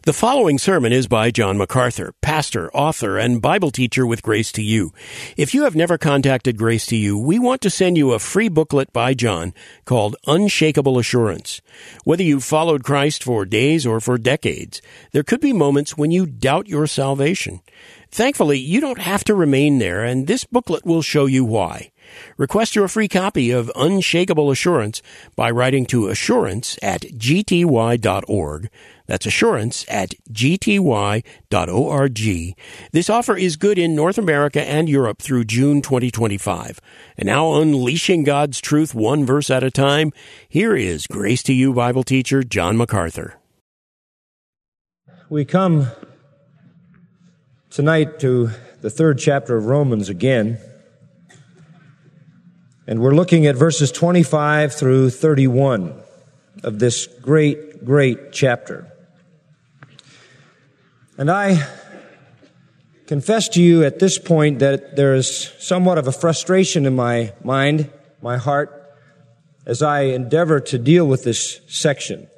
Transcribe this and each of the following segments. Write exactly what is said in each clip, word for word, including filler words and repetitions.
The following sermon is by John MacArthur, pastor, author, and Bible teacher with Grace to You. If you have never contacted Grace to You, we want to send you a free booklet by John called Unshakable Assurance. Whether you've followed Christ for days or for decades, there could be moments when you doubt your salvation. Thankfully, you don't have to remain there, and this booklet will show you why. Request your free copy of Unshakable Assurance by writing to assurance at g t y dot org. That's assurance at g t y dot org. This offer is good in North America and Europe through June twenty twenty-five. And now, unleashing God's truth one verse at a time, here is Grace to You Bible teacher John MacArthur. We come tonight to the third chapter of Romans again. And we're looking at verses twenty-five through thirty-one of this great, great chapter. And I confess to you at this point that there is somewhat of a frustration in my mind, my heart, as I endeavor to deal with this section.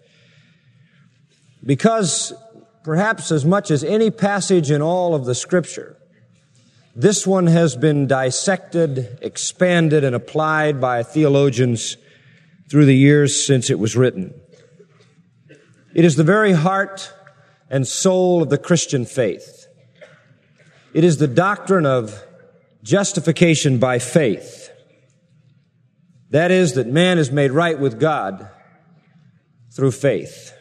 Because perhaps as much as any passage in all of the Scripture, this one has been dissected, expanded, and applied by theologians through the years since it was written. It is the very heart and soul of the Christian faith. It is the doctrine of justification by faith. That is, that man is made right with God through faith.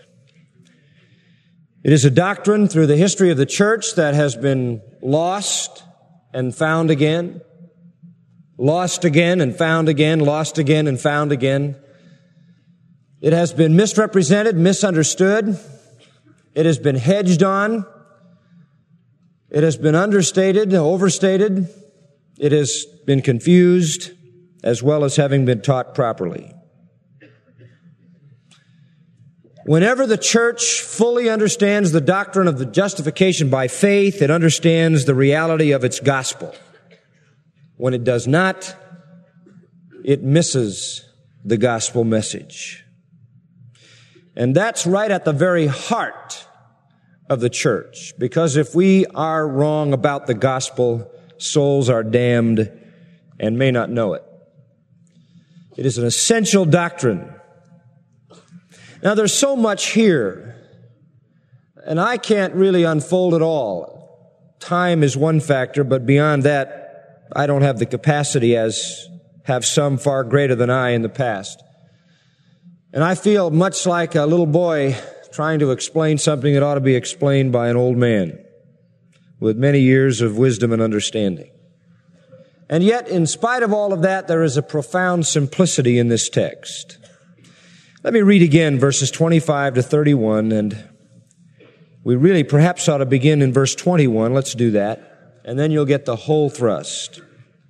It is a doctrine through the history of the church that has been lost and found again, lost again and found again, lost again and found again. It has been misrepresented, misunderstood. It has been hedged on. It has been understated, overstated. It has been confused, as well as having been taught properly. Whenever the church fully understands the doctrine of the justification by faith, it understands the reality of its gospel. When it does not, it misses the gospel message. And that's right at the very heart of the church, because if we are wrong about the gospel, souls are damned and may not know it. It is an essential doctrine. Now, there's so much here, and I can't really unfold it all. Time is one factor, but beyond that, I don't have the capacity, as have some far greater than I in the past. And I feel much like a little boy trying to explain something that ought to be explained by an old man with many years of wisdom and understanding. And yet, in spite of all of that, there is a profound simplicity in this text. Let me read again verses twenty-five to thirty-one, and we really perhaps ought to begin in verse twenty-one. Let's do that, and then you'll get the whole thrust.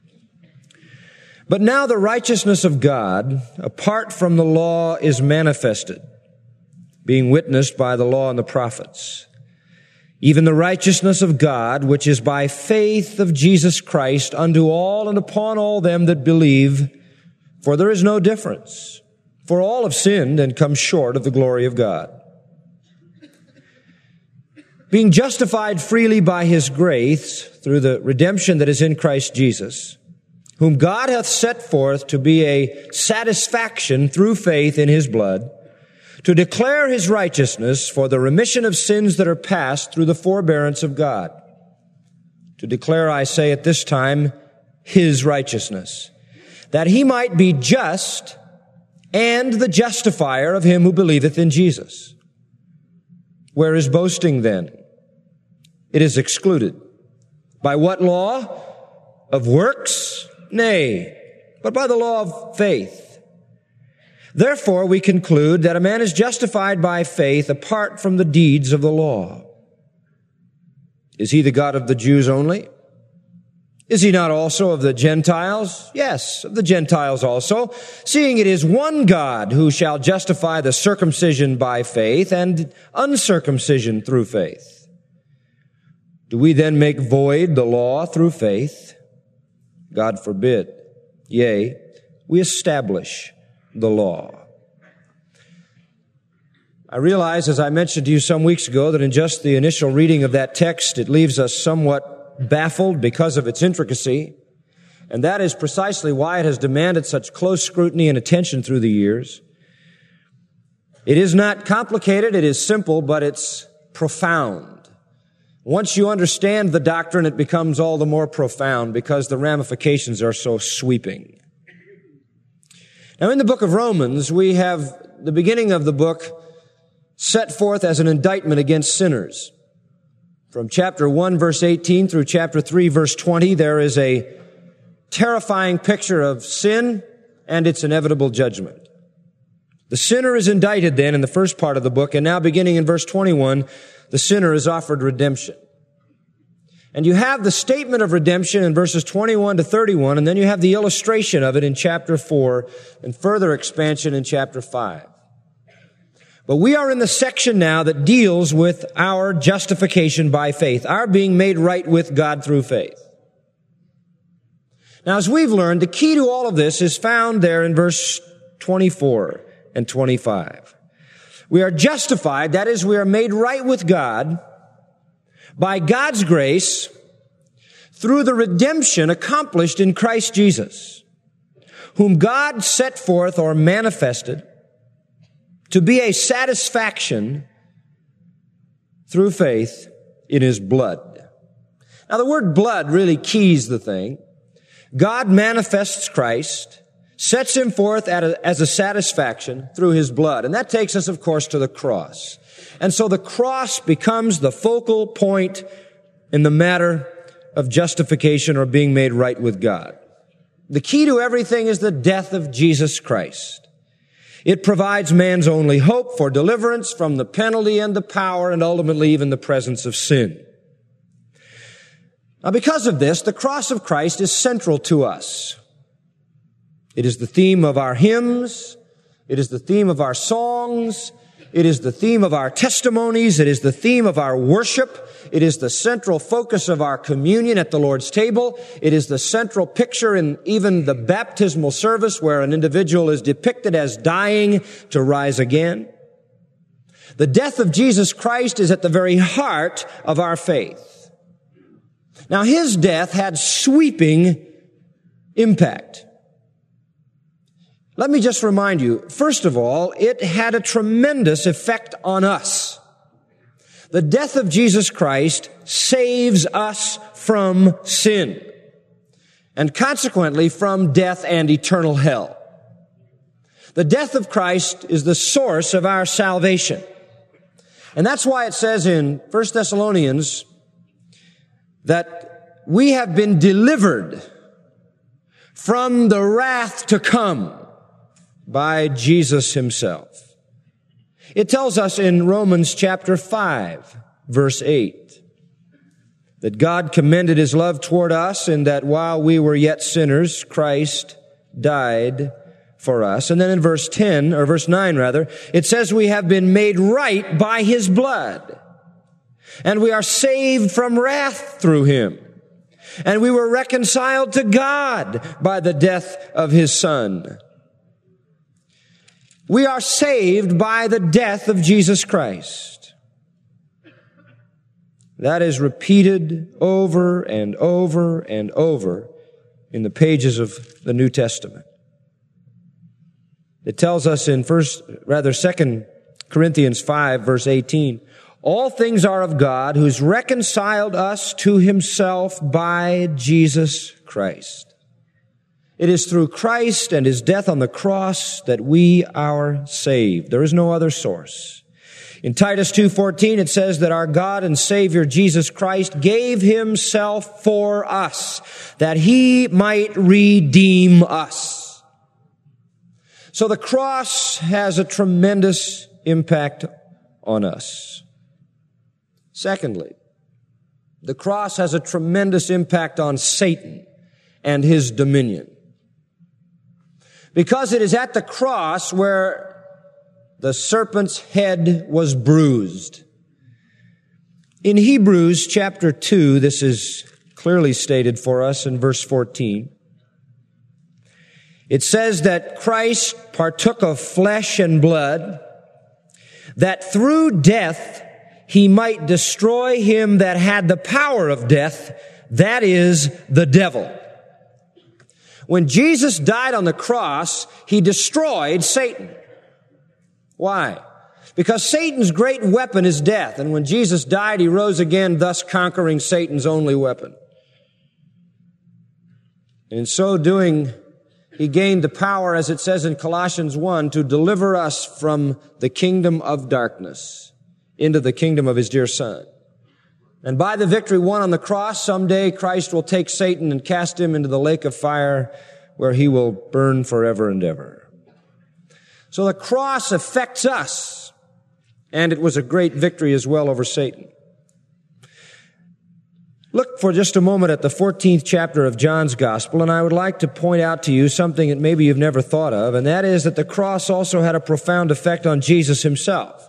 But now the righteousness of God, apart from the law, is manifested, being witnessed by the law and the prophets. Even the righteousness of God, which is by faith of Jesus Christ, unto all and upon all them that believe, for there is no difference. For all have sinned and come short of the glory of God. Being justified freely by His grace through the redemption that is in Christ Jesus, whom God hath set forth to be a satisfaction through faith in His blood, to declare His righteousness for the remission of sins that are past through the forbearance of God. To declare, I say at this time, His righteousness, that He might be just and the justifier of him who believeth in Jesus. Where is boasting then? It is excluded. By what law? Of works? Nay, but by the law of faith. Therefore we conclude that a man is justified by faith apart from the deeds of the law. Is he the God of the Jews only? Is he not also of the Gentiles? Yes, of the Gentiles also, seeing it is one God who shall justify the circumcision by faith and uncircumcision through faith. Do we then make void the law through faith? God forbid. Yea, we establish the law. I realize, as I mentioned to you some weeks ago, that in just the initial reading of that text, it leaves us somewhat baffled because of its intricacy. And that is precisely why it has demanded such close scrutiny and attention through the years. It is not complicated, it is simple, but it's profound. Once you understand the doctrine, it becomes all the more profound because the ramifications are so sweeping. Now, in the book of Romans, we have the beginning of the book set forth as an indictment against sinners. From chapter one, verse eighteen through chapter three, verse twenty, there is a terrifying picture of sin and its inevitable judgment. The sinner is indicted then in the first part of the book, and now beginning in verse twenty-one, the sinner is offered redemption. And you have the statement of redemption in verses twenty-one to thirty-one, and then you have the illustration of it in chapter four, and further expansion in chapter five. But we are in the section now that deals with our justification by faith, our being made right with God through faith. Now, as we've learned, the key to all of this is found there in verse twenty-four and twenty-five. We are justified, that is, we are made right with God by God's grace through the redemption accomplished in Christ Jesus, whom God set forth or manifested to be a satisfaction through faith in His blood. Now, the word blood really keys the thing. God manifests Christ, sets Him forth as a satisfaction through His blood. And that takes us, of course, to the cross. And so the cross becomes the focal point in the matter of justification or being made right with God. The key to everything is the death of Jesus Christ. It provides man's only hope for deliverance from the penalty and the power and ultimately even the presence of sin. Now, because of this, the cross of Christ is central to us. It is the theme of our hymns. It is the theme of our songs. It is the theme of our testimonies. It is the theme of our worship. It is the central focus of our communion at the Lord's table. It is the central picture in even the baptismal service where an individual is depicted as dying to rise again. The death of Jesus Christ is at the very heart of our faith. Now, His death had sweeping impact. Let me just remind you, first of all, it had a tremendous effect on us. The death of Jesus Christ saves us from sin, and consequently from death and eternal hell. The death of Christ is the source of our salvation. And that's why it says in First Thessalonians that we have been delivered from the wrath to come by Jesus Himself. It tells us in Romans chapter five, verse eight, that God commended His love toward us in that while we were yet sinners, Christ died for us. And then in verse ten, or verse nine rather, it says we have been made right by His blood, and we are saved from wrath through Him. And we were reconciled to God by the death of His Son. We are saved by the death of Jesus Christ. That is repeated over and over and over in the pages of the New Testament. It tells us in first, rather Second Corinthians five, verse eighteen, all things are of God, who's reconciled us to Himself by Jesus Christ. It is through Christ and His death on the cross that we are saved. There is no other source. In Titus two fourteen, it says that our God and Savior Jesus Christ gave Himself for us, that He might redeem us. So the cross has a tremendous impact on us. Secondly, the cross has a tremendous impact on Satan and his dominion. Because it is at the cross where the serpent's head was bruised. In Hebrews chapter two, this is clearly stated for us in verse fourteen. It says that Christ partook of flesh and blood, that through death he might destroy him that had the power of death, that is, the devil. When Jesus died on the cross, he destroyed Satan. Why? Because Satan's great weapon is death, and when Jesus died, he rose again, thus conquering Satan's only weapon. In so doing, he gained the power, as it says in Colossians one, to deliver us from the kingdom of darkness into the kingdom of his dear Son. And by the victory won on the cross, someday Christ will take Satan and cast him into the lake of fire where he will burn forever and ever. So the cross affects us, and it was a great victory as well over Satan. Look for just a moment at the fourteenth chapter of John's Gospel, and I would like to point out to you something that maybe you've never thought of, and that is that the cross also had a profound effect on Jesus himself.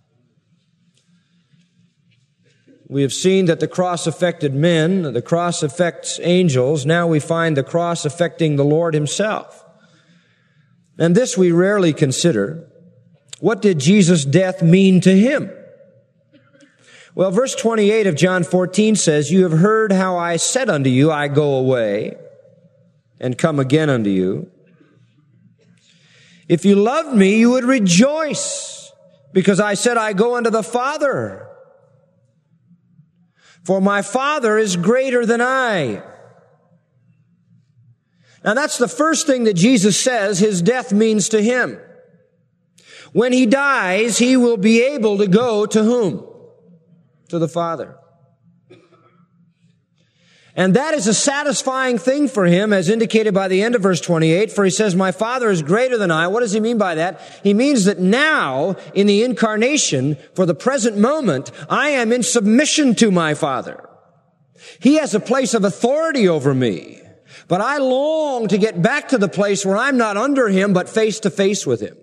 We have seen that the cross affected men, the cross affects angels. Now we find the cross affecting the Lord himself. And this we rarely consider. What did Jesus' death mean to him? Well, verse twenty-eight of John fourteen says, "You have heard how I said unto you, I go away and come again unto you. If you loved me, you would rejoice, because I said, I go unto the Father. For my Father is greater than I." Now that's the first thing that Jesus says his death means to him. When he dies, he will be able to go to whom? To the Father. And that is a satisfying thing for him, as indicated by the end of verse twenty-eight, for he says, my Father is greater than I. What does he mean by that? He means that now, in the incarnation, for the present moment, I am in submission to my Father. He has a place of authority over me, but I long to get back to the place where I'm not under him, but face to face with him.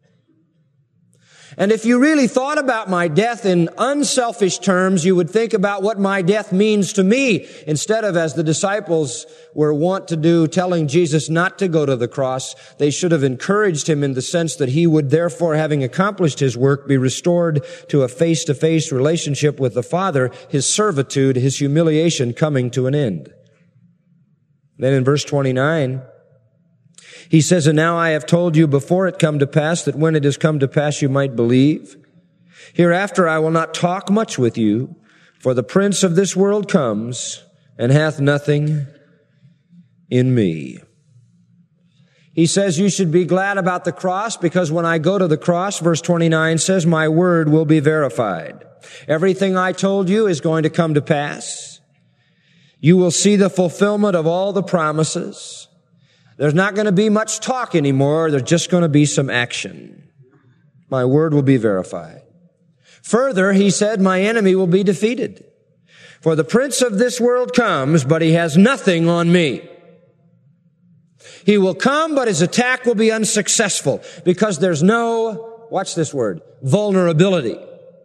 And if you really thought about my death in unselfish terms, you would think about what my death means to me, instead of, as the disciples were wont to do, telling Jesus not to go to the cross. They should have encouraged him in the sense that he would therefore, having accomplished his work, be restored to a face-to-face relationship with the Father, his servitude, his humiliation coming to an end. Then in verse twenty-nine, he says, and now I have told you before it come to pass, that when it has come to pass you might believe. Hereafter I will not talk much with you, for the prince of this world comes, and hath nothing in me. He says you should be glad about the cross, because when I go to the cross, verse twenty-nine says, my word will be verified. Everything I told you is going to come to pass. You will see the fulfillment of all the promises. There's not going to be much talk anymore. There's just going to be some action. My word will be verified. Further, he said, my enemy will be defeated. For the prince of this world comes, but he has nothing on me. He will come, but his attack will be unsuccessful, because there's no, watch this word, vulnerability.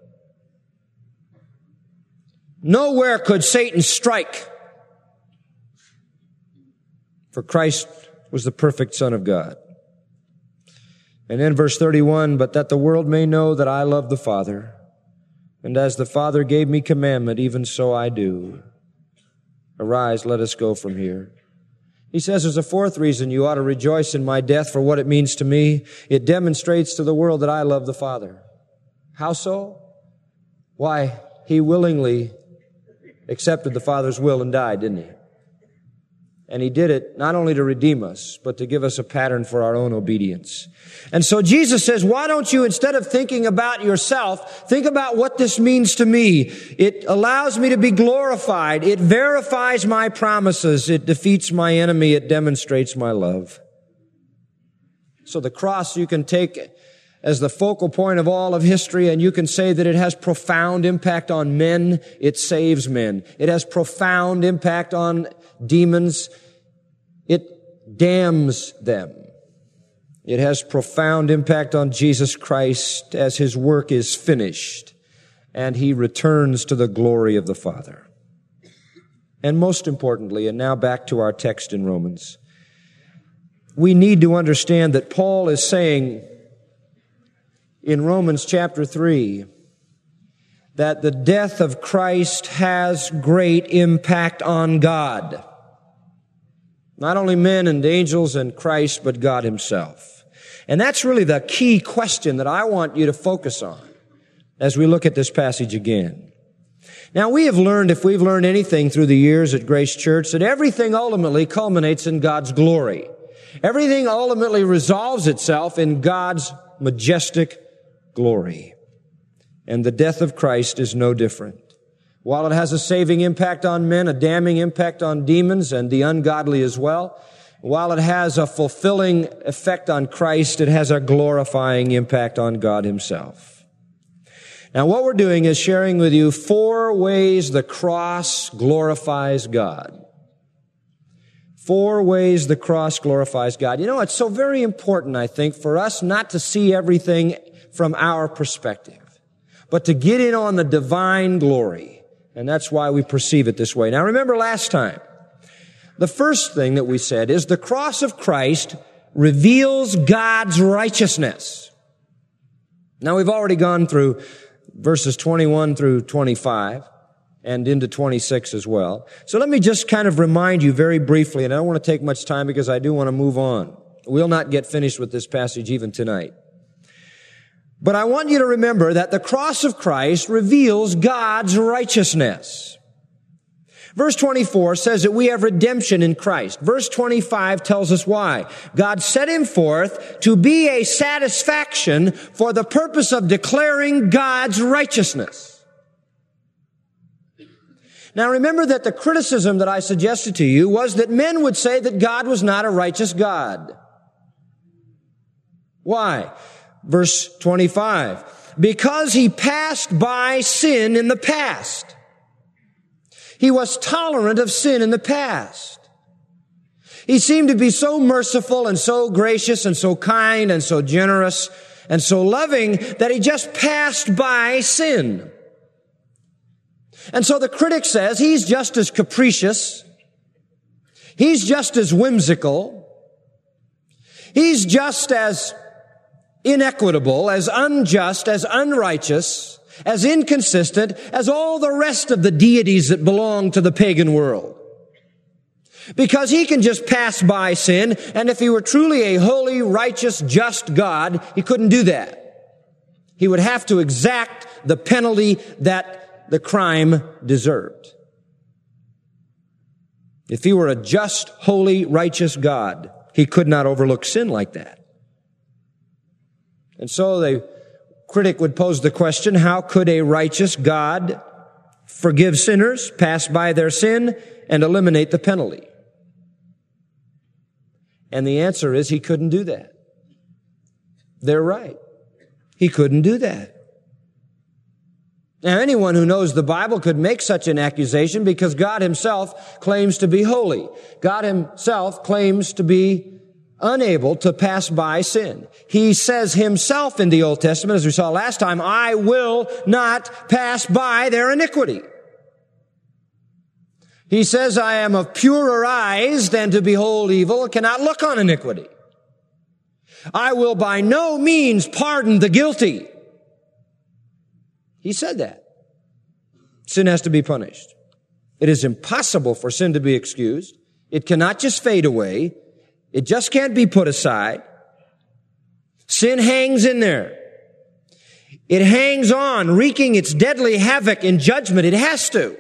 Nowhere could Satan strike, for Christ was the perfect Son of God. And in verse thirty-one, but that the world may know that I love the Father, and as the Father gave me commandment, even so I do. Arise, let us go from here. He says there's a fourth reason you ought to rejoice in my death for what it means to me. It demonstrates to the world that I love the Father. How so? Why, he willingly accepted the Father's will and died, didn't he? And he did it not only to redeem us, but to give us a pattern for our own obedience. And so Jesus says, why don't you, instead of thinking about yourself, think about what this means to me. It allows me to be glorified. It verifies my promises. It defeats my enemy. It demonstrates my love. So the cross you can take as the focal point of all of history, and you can say that it has profound impact on men. It saves men. It has profound impact on demons. It damns them. It has profound impact on Jesus Christ as his work is finished and he returns to the glory of the Father. And most importantly, and now back to our text in Romans, we need to understand that Paul is saying in Romans chapter three that the death of Christ has great impact on God. Not only men and angels and Christ, but God himself. And that's really the key question that I want you to focus on as we look at this passage again. Now, we have learned, if we've learned anything through the years at Grace Church, that everything ultimately culminates in God's glory. Everything ultimately resolves itself in God's majestic glory. And the death of Christ is no different. While it has a saving impact on men, a damning impact on demons and the ungodly as well, while it has a fulfilling effect on Christ, it has a glorifying impact on God himself. Now, what we're doing is sharing with you four ways the cross glorifies God. Four ways the cross glorifies God. You know, it's so very important, I think, for us not to see everything from our perspective, but to get in on the divine glory. And that's why we perceive it this way. Now, remember last time, the first thing that we said is the cross of Christ reveals God's righteousness. Now, we've already gone through verses twenty-one through twenty-five and into twenty-six as well. So let me just kind of remind you very briefly, and I don't want to take much time because I do want to move on. We'll not get finished with this passage even tonight. But I want you to remember that the cross of Christ reveals God's righteousness. Verse twenty-four says that we have redemption in Christ. Verse twenty-five tells us why. God set him forth to be a satisfaction for the purpose of declaring God's righteousness. Now remember that the criticism that I suggested to you was that men would say that God was not a righteous God. Why? Verse twenty-five. Because he passed by sin in the past. He was tolerant of sin in the past. He seemed to be so merciful and so gracious and so kind and so generous and so loving that he just passed by sin. And so the critic says he's just as capricious. He's just as whimsical. He's just as inequitable, as unjust, as unrighteous, as inconsistent as all the rest of the deities that belong to the pagan world. Because he can just pass by sin, and if he were truly a holy, righteous, just God, he couldn't do that. He would have to exact the penalty that the crime deserved. If he were a just, holy, righteous God, he could not overlook sin like that. And so the critic would pose the question, how could a righteous God forgive sinners, pass by their sin, and eliminate the penalty? And the answer is he couldn't do that. They're right. He couldn't do that. Now, anyone who knows the Bible could make such an accusation because God himself claims to be holy. God himself claims to be unable to pass by sin. He says himself in the Old Testament, as we saw last time, I will not pass by their iniquity. He says, I am of purer eyes than to behold evil, and cannot look on iniquity. I will by no means pardon the guilty. He said that. Sin has to be punished. It is impossible for sin to be excused. It cannot just fade away. It just can't be put aside. Sin hangs in there. It hangs on, wreaking its deadly havoc in judgment. It has to.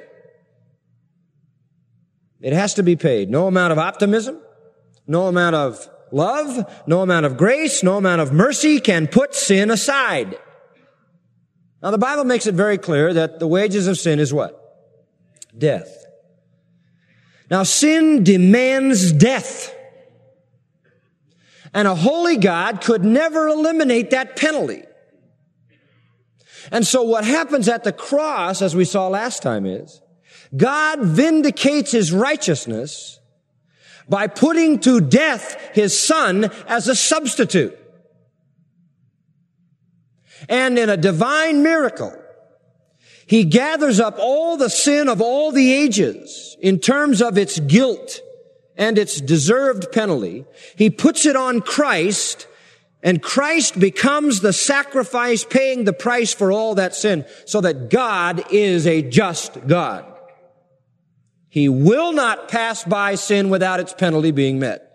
It has to be paid. No amount of optimism, no amount of love, no amount of grace, no amount of mercy can put sin aside. Now, the Bible makes it very clear that the wages of sin is what? Death. Now, sin demands death. And a holy God could never eliminate that penalty. And so what happens at the cross, as we saw last time, is God vindicates his righteousness by putting to death his Son as a substitute. And in a divine miracle, he gathers up all the sin of all the ages in terms of its guilt and its deserved penalty. He puts it on Christ, And Christ becomes the sacrifice, paying the price for all that sin, so that God is a just God. He will not pass by sin without its penalty being met.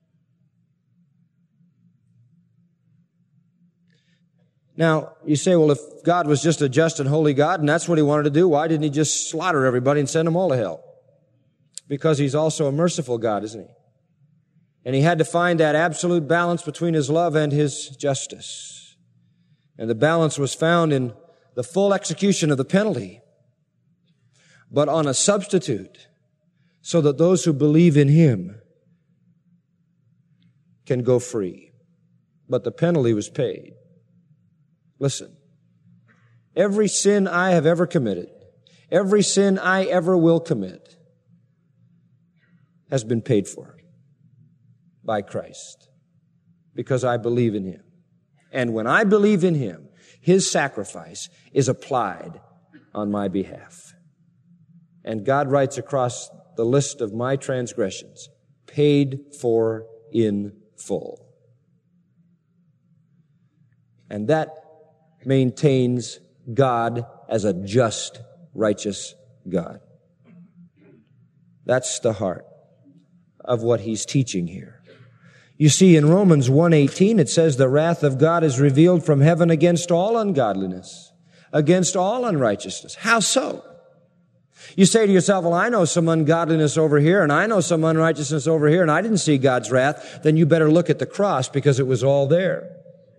Now, you say, well, if God was just a just and holy God, and that's what He wanted to do, why didn't He just slaughter everybody and send them all to hell? Because He's also a merciful God, isn't He? And He had to find that absolute balance between His love and His justice. And the balance was found in the full execution of the penalty, but on a substitute, so that those who believe in Him can go free. But the penalty was paid. Listen, every sin I have ever committed, every sin I ever will commit, has been paid for by Christ, because I believe in Him. And when I believe in Him, His sacrifice is applied on my behalf. And God writes across the list of my transgressions, paid for in full. And that maintains God as a just, righteous God. That's the heart of what He's teaching here. You see, in Romans one eighteen, it says, the wrath of God is revealed from heaven against all ungodliness, against all unrighteousness. How so? You say to yourself, well, I know some ungodliness over here, and I know some unrighteousness over here, and I didn't see God's wrath. Then you better look at the cross, because it was all there.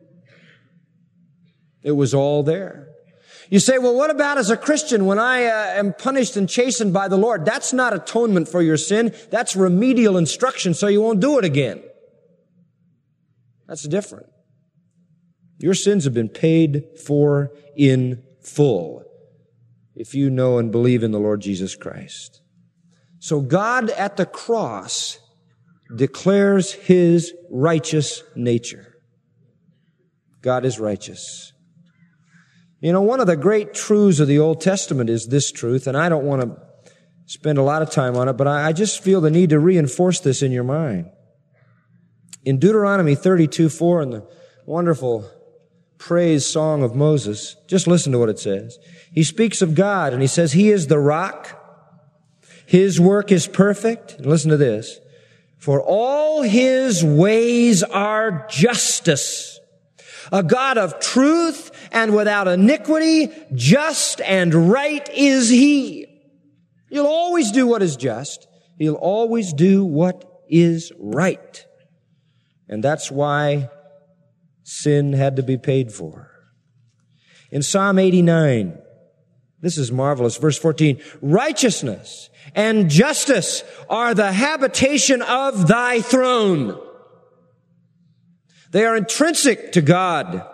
It was all there. You say, well, what about as a Christian when I uh, am punished and chastened by the Lord? That's not atonement for your sin. That's remedial instruction so you won't do it again. That's different. Your sins have been paid for in full if you know and believe in the Lord Jesus Christ. So God at the cross declares His righteous nature. God is righteous. You know, one of the great truths of the Old Testament is this truth, and I don't want to spend a lot of time on it, but I just feel the need to reinforce this in your mind. In Deuteronomy thirty-two four, in the wonderful praise song of Moses, just listen to what it says. He speaks of God, and he says, He is the rock. His work is perfect. And listen to this. For all His ways are justice. A God of truth and without iniquity, just and right is He. He'll always do what is just. He'll always do what is right. And that's why sin had to be paid for. In Psalm eighty-nine, this is marvelous, verse fourteen, righteousness and justice are the habitation of Thy throne. They are intrinsic to God.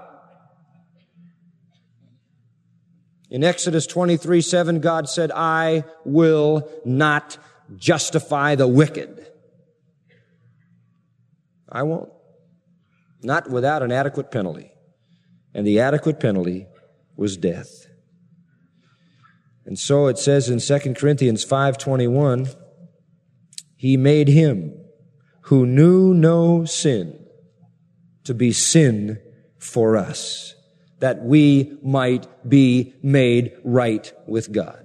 In Exodus twenty-three seven, God said, I will not justify the wicked. I won't. Not without an adequate penalty. And the adequate penalty was death. And so it says in Second Corinthians five twenty-one, He made Him who knew no sin to be sin for us, that we might be made right with God.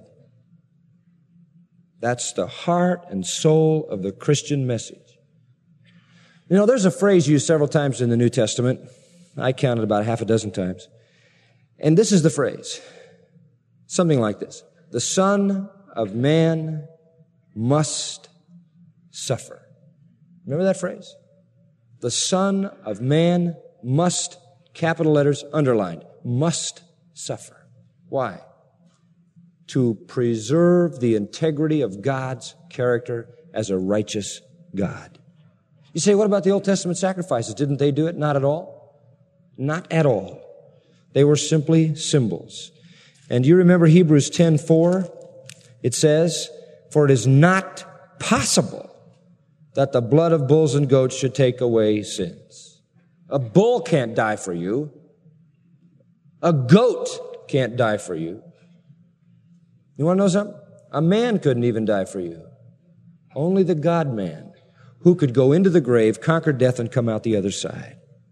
That's the heart and soul of the Christian message. You know, there's a phrase used several times in the New Testament. I counted about half a dozen times. And this is the phrase. Something like this. The Son of Man must suffer. Remember that phrase? The Son of Man must, capital letters underlined, must suffer. Why? To preserve the integrity of God's character as a righteous God. You say, what about the Old Testament sacrifices? Didn't they do it? Not at all. Not at all. They were simply symbols. And you remember Hebrews ten four? It says, for it is not possible that the blood of bulls and goats should take away sins. A bull can't die for you. A goat can't die for you. You want to know something? A man couldn't even die for you. Only the God-man, who could go into the grave, conquer death, and come out the other side.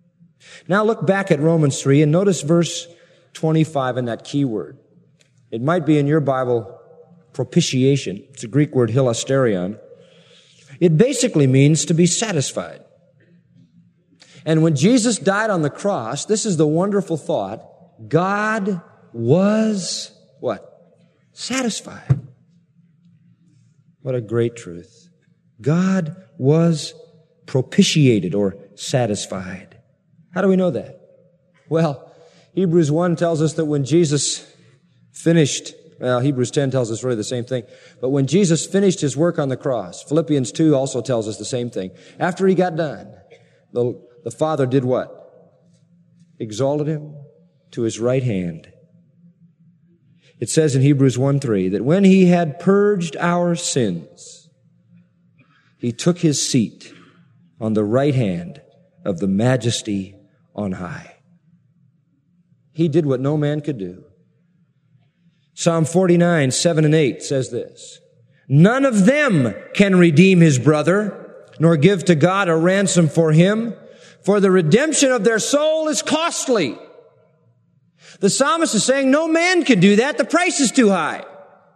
Now look back at Romans three and notice verse twenty-five and that key word. It might be in your Bible, propitiation. It's a Greek word, hilasterion. It basically means to be satisfied. And when Jesus died on the cross, this is the wonderful thought, God was what? Satisfied. What a great truth. God was propitiated or satisfied. How do we know that? Well, Hebrews one tells us that when Jesus finished, well, Hebrews ten tells us really the same thing, but when Jesus finished his work on the cross, Philippians two also tells us the same thing. After he got done, the, the Father did what? Exalted him to his right hand. It says in Hebrews one three that when he had purged our sins, he took his seat on the right hand of the majesty on high. He did what no man could do. Psalm forty-nine, seven and eight says this, none of them can redeem his brother, nor give to God a ransom for him, for the redemption of their soul is costly. The psalmist is saying no man can do that. The price is too high.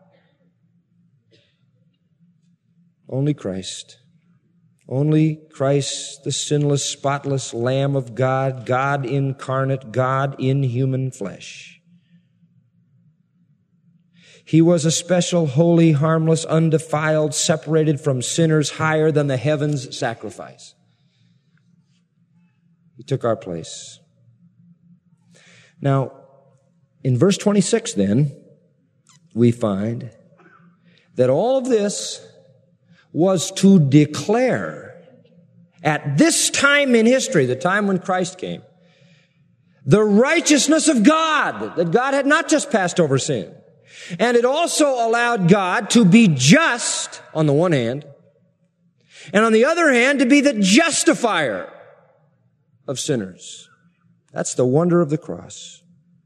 Only Christ. Only Christ, the sinless, spotless Lamb of God, God incarnate, God in human flesh. He was a special, holy, harmless, undefiled, separated from sinners, higher than the heavens sacrifice. He took our place. Now, in verse twenty-six then, we find that all of this was to declare at this time in history, the time when Christ came, the righteousness of God, that God had not just passed over sin. And it also allowed God to be just on the one hand, and on the other hand, to be the justifier of sinners. That's the wonder of the cross.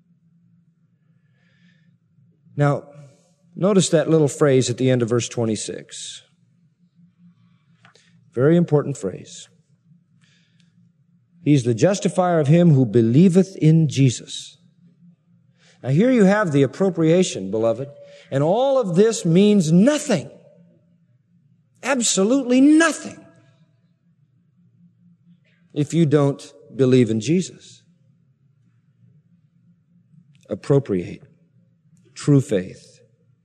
Now, notice that little phrase at the end of verse twenty-six. Very important phrase. He's the justifier of him who believeth in Jesus. Now here you have the appropriation, beloved, and all of this means nothing. Absolutely nothing if you don't believe in Jesus. Appropriate. True faith.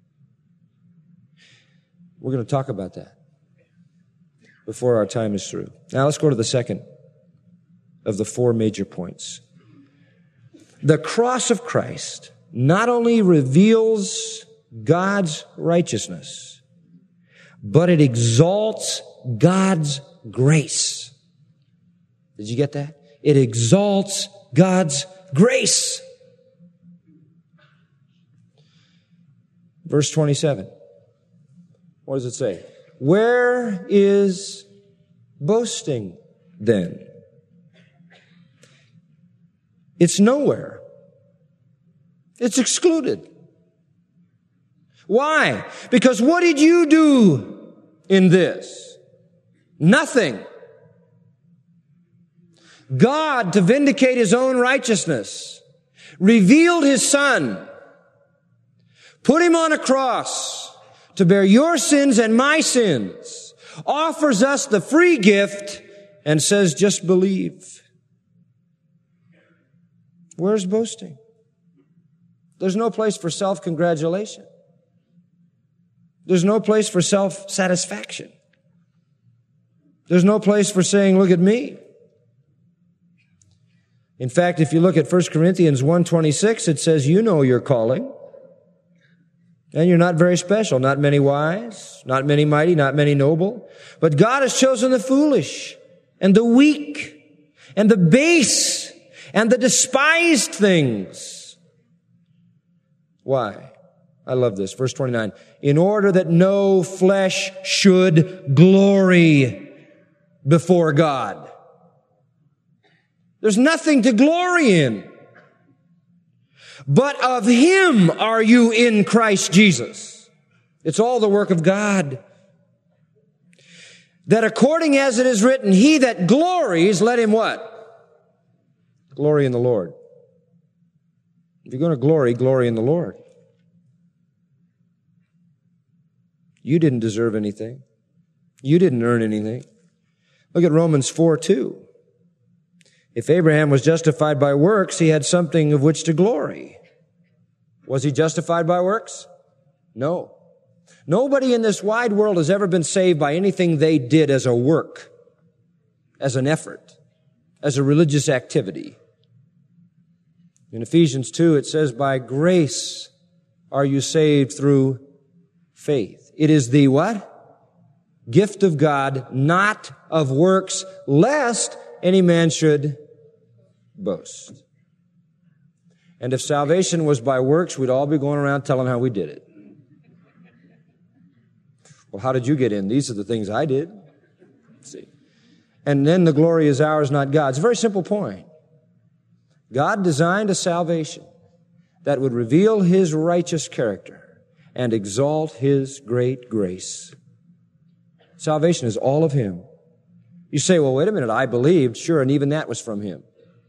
We're going to talk about that before our time is through. Now let's go to the second of the four major points. The cross of Christ not only reveals God's righteousness, but it exalts God's grace. Did you get that? It exalts God's grace. Verse twenty-seven. What does it say? Where is boasting then? It's nowhere. It's excluded. Why? Because what did you do in this? Nothing. God, to vindicate his own righteousness, revealed his Son, put him on a cross to bear your sins and my sins, offers us the free gift and says, just believe. Where's boasting? There's no place for self-congratulation. There's no place for self-satisfaction. There's no place for saying, look at me. In fact, if you look at First Corinthians one twenty-six, it says, you know your calling. And you're not very special, not many wise, not many mighty, not many noble. But God has chosen the foolish and the weak and the base and the despised things. Why? I love this. Verse twenty-nine. In order that no flesh should glory before God. There's nothing to glory in. But of him are you in Christ Jesus. It's all the work of God. That according as it is written, he that glories, let him what? Glory in the Lord. If you're going to glory, glory in the Lord. You didn't deserve anything. You didn't earn anything. Look at Romans four two. If Abraham was justified by works, he had something of which to glory. Was he justified by works? No. Nobody in this wide world has ever been saved by anything they did as a work, as an effort, as a religious activity. In Ephesians two, it says, by grace are you saved through faith. It is the what? Gift of God, not of works, lest any man should boast. And if salvation was by works, we'd all be going around telling how we did it. Well, how did you get in? These are the things I did. See. And then the glory is ours, not God's. It's a very simple point. God designed a salvation that would reveal His righteous character and exalt His great grace. Salvation is all of Him. You say, well, wait a minute, I believed. Sure, and even that was from Him.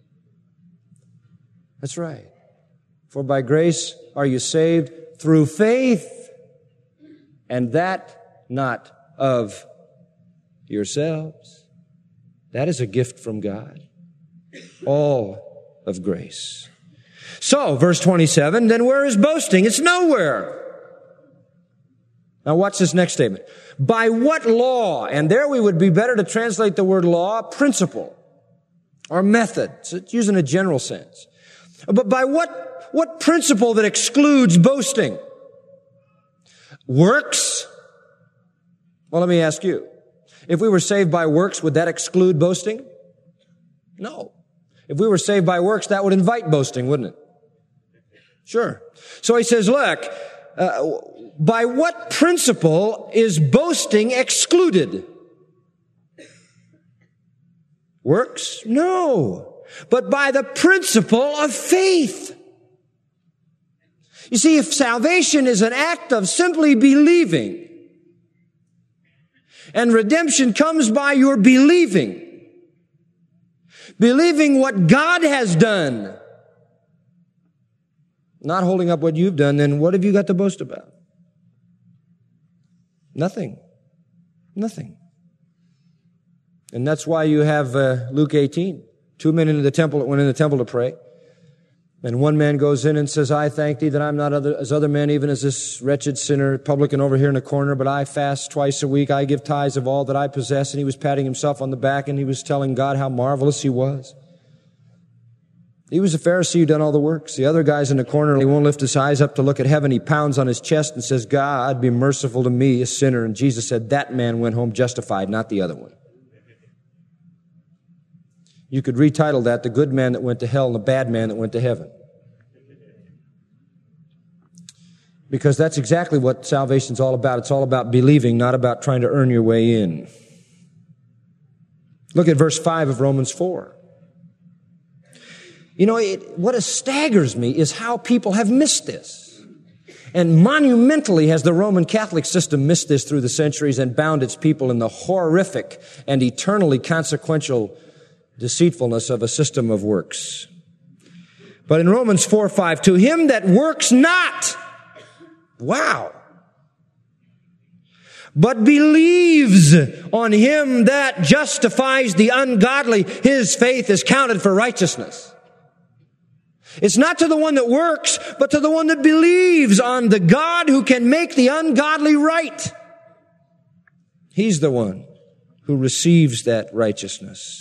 That's right. For by grace are you saved through faith, and that not of yourselves. That is a gift from God. All of grace. So, verse twenty-seven, then where is boasting? It's nowhere. Now watch this next statement. By what law? And there we would be better to translate the word law, principle, or method. So it's used in a general sense. But by what, what principle that excludes boasting? Works? Well, let me ask you. If we were saved by works, would that exclude boasting? No. If we were saved by works, that would invite boasting, wouldn't it? Sure. So he says, look, uh, by what principle is boasting excluded? Works? No. But by the principle of faith. You see, if salvation is an act of simply believing, and redemption comes by your believing, believing what God has done, not holding up what you've done, then what have you got to boast about? Nothing. Nothing. And that's why you have uh, Luke eighteen. Two men into the temple, went in the temple to pray. And one man goes in and says, I thank thee that I'm not other, as other men, even as this wretched sinner, publican over here in the corner, but I fast twice a week. I give tithes of all that I possess. And he was patting himself on the back and he was telling God how marvelous he was. He was a Pharisee who done all the works. The other guy's in the corner. He won't lift his eyes up to look at heaven. He pounds on his chest and says, God, be merciful to me, a sinner. And Jesus said, that man went home justified, not the other one. You could retitle that, the good man that went to hell and the bad man that went to heaven. Because that's exactly what salvation's all about. It's all about believing, not about trying to earn your way in. Look at verse five of Romans four. You know, it, what staggers me is how people have missed this. And monumentally has the Roman Catholic system missed this through the centuries and bound its people in the horrific and eternally consequential deceitfulness of a system of works. But in Romans four five, to him that works not, wow, but believes on him that justifies the ungodly, his faith is counted for righteousness. It's not to the one that works, but to the one that believes on the God who can make the ungodly right. He's the one who receives that righteousness.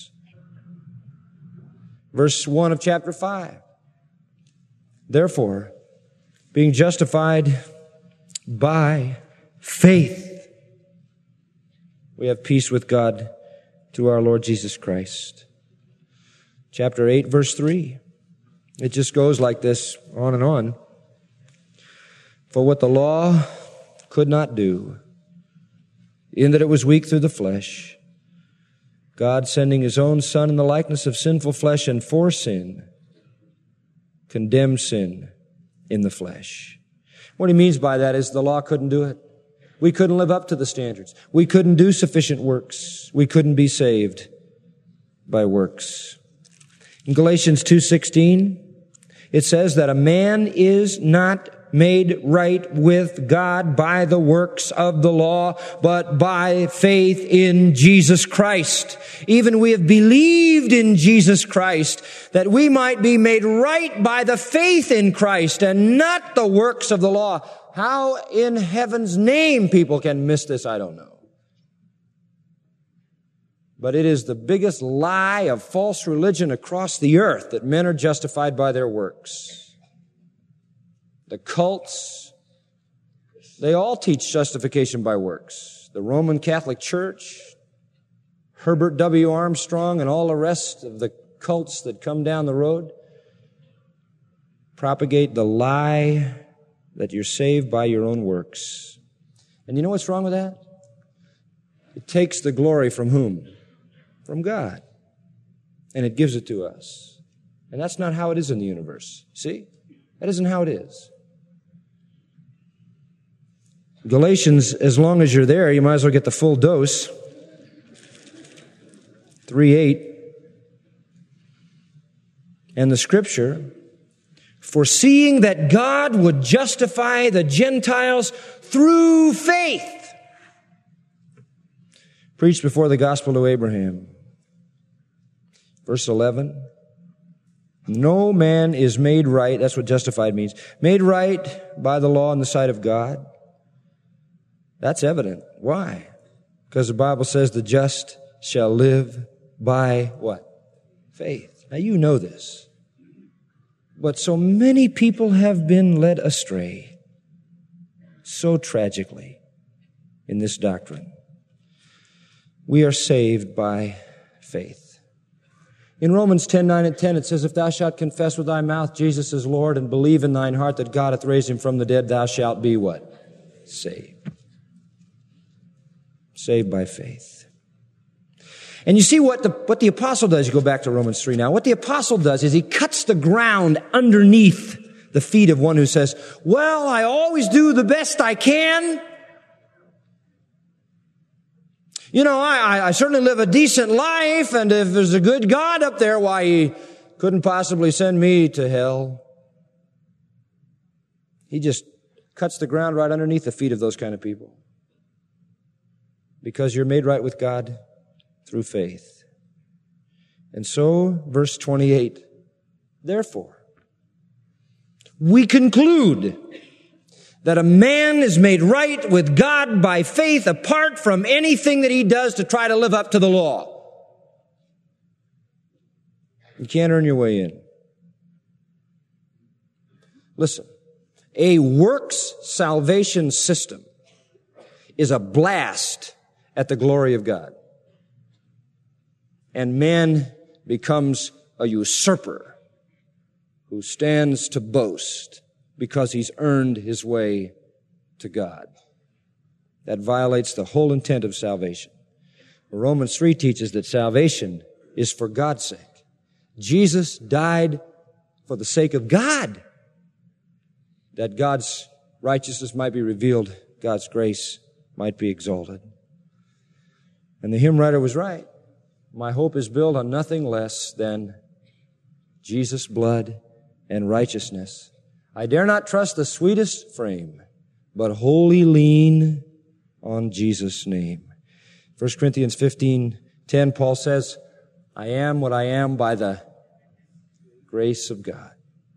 Verse one of chapter five. Therefore, being justified by faith, we have peace with God through our Lord Jesus Christ. Chapter eight, verse three. It just goes like this, on and on. For what the law could not do, in that it was weak through the flesh, God, sending His own Son in the likeness of sinful flesh and for sin, condemned sin in the flesh. What he means by that is the law couldn't do it. We couldn't live up to the standards. We couldn't do sufficient works. We couldn't be saved by works. In Galatians two sixteen, it says that a man is not made right with God by the works of the law, but by faith in Jesus Christ. Even we have believed in Jesus Christ, that we might be made right by the faith in Christ and not the works of the law. How in heaven's name people can miss this, I don't know. But it is the biggest lie of false religion across the earth that men are justified by their works. The cults, they all teach justification by works. The Roman Catholic Church, Herbert W. Armstrong, and all the rest of the cults that come down the road propagate the lie that you're saved by your own works. And you know what's wrong with that? It takes the glory from whom? From God. And it gives it to us. And that's not how it is in the universe. See? That isn't how it is. Galatians, as long as you're there, you might as well get the full dose. three eight. And the scripture, foreseeing that God would justify the Gentiles through faith, preached before the gospel to Abraham. Verse eleven. No man is made right, that's what justified means, made right by the law in the sight of God. That's evident. Why? Because the Bible says the just shall live by what? Faith. Now you know this. But so many people have been led astray so tragically in this doctrine. We are saved by faith. In Romans ten, nine and ten, it says, if thou shalt confess with thy mouth Jesus is Lord and believe in thine heart that God hath raised him from the dead, thou shalt be what? Saved. Saved by faith. And you see what the, what the apostle does. You go back to Romans three now. What the apostle does is he cuts the ground underneath the feet of one who says, well, I always do the best I can. You know, I, I certainly live a decent life, and if there's a good God up there, why, he couldn't possibly send me to hell. He just cuts the ground right underneath the feet of those kind of people. Because you're made right with God through faith. And so, verse twenty-eight, therefore, we conclude that a man is made right with God by faith apart from anything that he does to try to live up to the law. You can't earn your way in. Listen, a works salvation system is a blast at the glory of God. And man becomes a usurper who stands to boast because he's earned his way to God. That violates the whole intent of salvation. Romans three teaches that salvation is for God's sake. Jesus died for the sake of God, that God's righteousness might be revealed, God's grace might be exalted. And the hymn writer was right. My hope is built on nothing less than Jesus' blood and righteousness. I dare not trust the sweetest frame, but wholly lean on Jesus' name. First Corinthians fifteen ten, Paul says, I am what I am by the grace of God.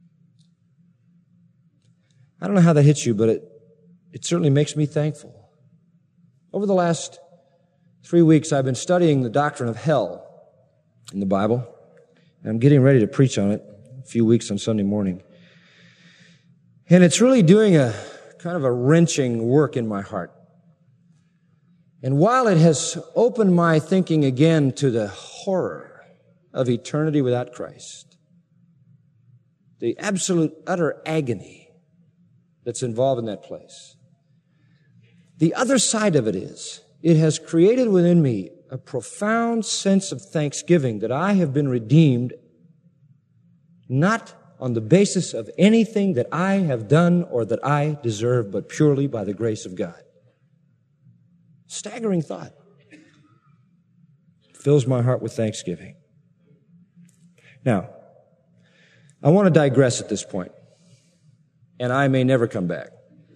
I don't know how that hits you, but it, it certainly makes me thankful. Over the last three weeks, I've been studying the doctrine of hell in the Bible, and I'm getting ready to preach on it a few weeks on Sunday morning. And it's really doing a kind of a wrenching work in my heart. And while it has opened my thinking again to the horror of eternity without Christ, the absolute utter agony that's involved in that place, the other side of it is, it has created within me a profound sense of thanksgiving that I have been redeemed not on the basis of anything that I have done or that I deserve, but purely by the grace of God. Staggering thought. Fills my heart with thanksgiving. Now, I want to digress at this point, and I may never come back.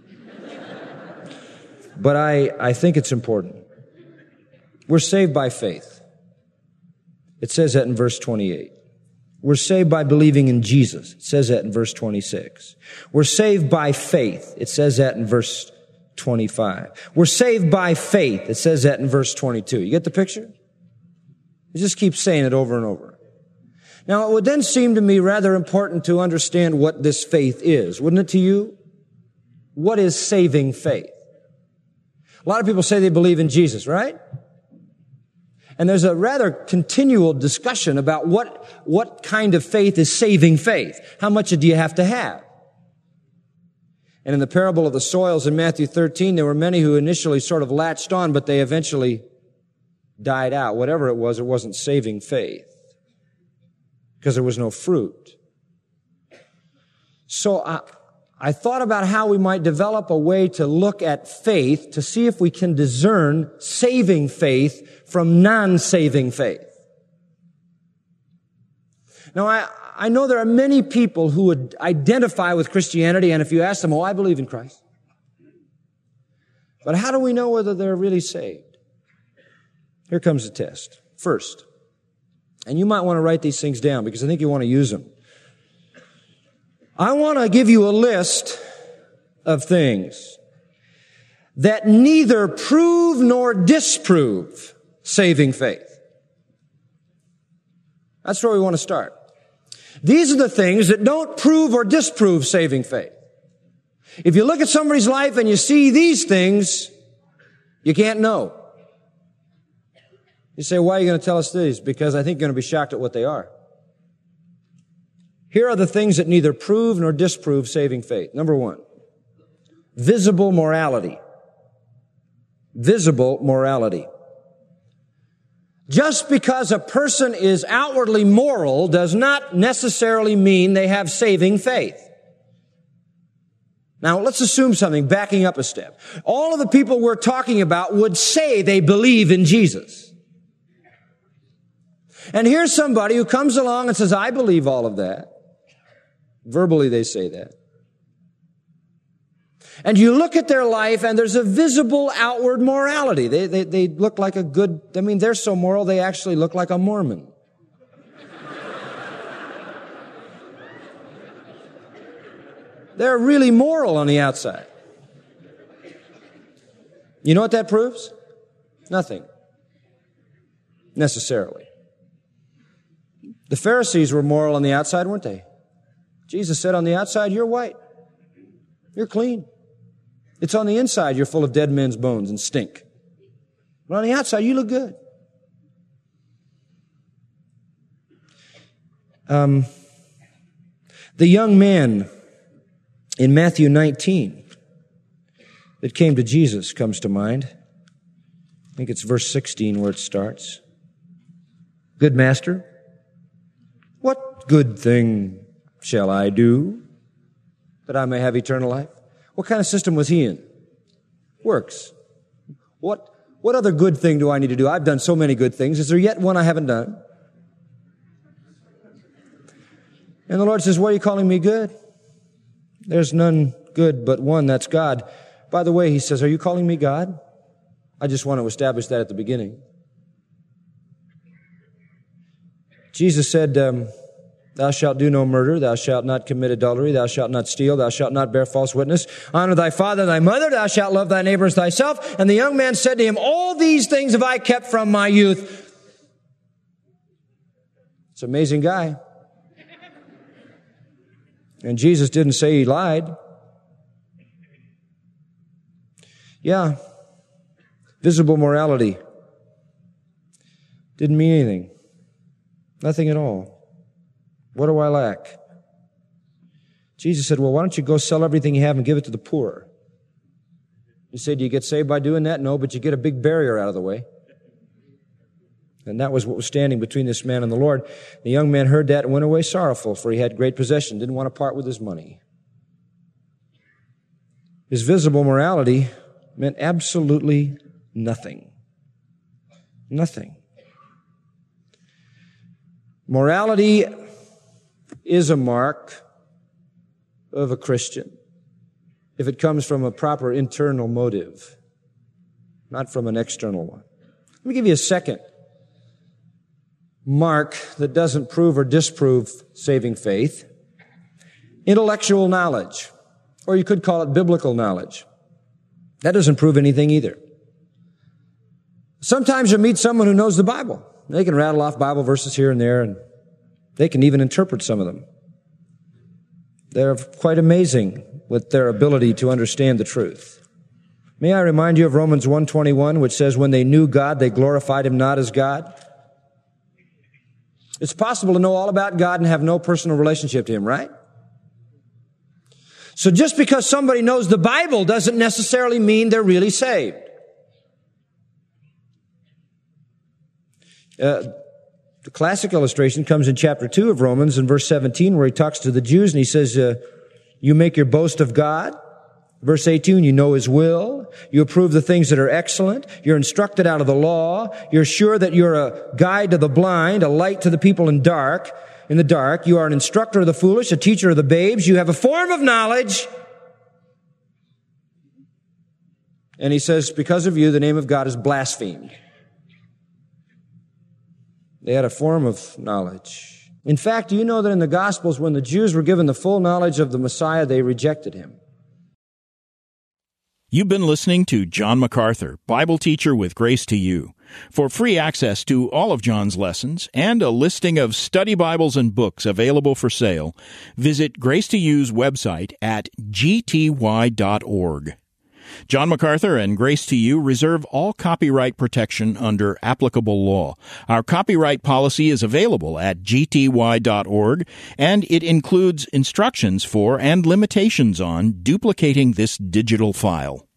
But I, I think it's important. We're saved by faith. It says that in verse twenty-eight. We're saved by believing in Jesus. It says that in verse twenty-six. We're saved by faith. It says that in verse twenty-five. We're saved by faith. It says that in verse twenty-two. You get the picture? It just keeps saying it over and over. Now, it would then seem to me rather important to understand what this faith is, wouldn't it to you? What is saving faith? A lot of people say they believe in Jesus, right? And there's a rather continual discussion about what, what kind of faith is saving faith. How much do you have to have? And in the parable of the soils in Matthew thirteen, there were many who initially sort of latched on, but they eventually died out. Whatever it was, it wasn't saving faith because there was no fruit. So I, I thought about how we might develop a way to look at faith to see if we can discern saving faith from non-saving faith. Now, I, I know there are many people who would identify with Christianity, and if you ask them, oh, I believe in Christ. But how do we know whether they're really saved? Here comes the test. First, and you might want to write these things down because I think you want to use them. I want to give you a list of things that neither prove nor disprove saving faith. That's where we want to start. These are the things that don't prove or disprove saving faith. If you look at somebody's life and you see these things, you can't know. You say, why are you going to tell us these? Because I think you're going to be shocked at what they are. Here are the things that neither prove nor disprove saving faith. Number one, visible morality. Visible morality. Just because a person is outwardly moral does not necessarily mean they have saving faith. Now, let's assume something, backing up a step. All of the people we're talking about would say they believe in Jesus. And here's somebody who comes along and says, I believe all of that. Verbally, they say that. And you look at their life and there's a visible outward morality. They, they, they look like a good, I mean, they're so moral, they actually look like a Mormon. They're really moral on the outside. You know what that proves? Nothing. Necessarily. The Pharisees were moral on the outside, weren't they? Jesus said on the outside, you're white. You're clean. It's on the inside you're full of dead men's bones and stink. But on the outside you look good. Um, the young man in Matthew nineteen that came to Jesus comes to mind. I think it's verse sixteen where it starts. Good master, what good thing shall I do that I may have eternal life? What kind of system was he in? Works. What, what other good thing do I need to do? I've done so many good things. Is there yet one I haven't done? And the Lord says, what are you calling me good? There's none good but one, that's God. By the way, he says, are you calling me God? I just want to establish that at the beginning. Jesus said, um, thou shalt do no murder, thou shalt not commit adultery, thou shalt not steal, thou shalt not bear false witness. Honor thy father and thy mother, thou shalt love thy neighbor as thyself. And the young man said to him, all these things have I kept from my youth. It's an amazing guy. And Jesus didn't say he lied. Yeah. Visible morality. Didn't mean anything. Nothing at all. What do I lack? Jesus said, well, why don't you go sell everything you have and give it to the poor? You say, do you get saved by doing that? No, but you get a big barrier out of the way. And that was what was standing between this man and the Lord. The young man heard that and went away sorrowful, for he had great possession, didn't want to part with his money. His visible morality meant absolutely nothing. Nothing. Morality is a mark of a Christian if it comes from a proper internal motive, not from an external one. Let me give you a second mark that doesn't prove or disprove saving faith. Intellectual knowledge, or you could call it biblical knowledge. That doesn't prove anything either. Sometimes you meet someone who knows the Bible. They can rattle off Bible verses here and there, and they can even interpret some of them. They're quite amazing with their ability to understand the truth. May I remind you of Romans one twenty-one, which says, when they knew God, they glorified Him not as God. It's possible to know all about God and have no personal relationship to Him, right? So just because somebody knows the Bible doesn't necessarily mean they're really saved. Uh, the classic illustration comes in chapter two of Romans in verse seventeen, where he talks to the Jews and he says, uh, you make your boast of God. Verse eighteen, you know His will. You approve the things that are excellent. You're instructed out of the law. You're sure that you're a guide to the blind, a light to the people in dark. In the dark, you are an instructor of the foolish, a teacher of the babes. You have a form of knowledge. And he says, because of you, the name of God is blasphemed. They had a form of knowledge. In fact, do you know that in the Gospels, when the Jews were given the full knowledge of the Messiah, they rejected Him? You've been listening to John MacArthur, Bible teacher with Grace to You. For free access to all of John's lessons and a listing of study Bibles and books available for sale, visit Grace to You's website at g t y dot org. John MacArthur and Grace to You reserve all copyright protection under applicable law. Our copyright policy is available at g t y dot org, and it includes instructions for and limitations on duplicating this digital file.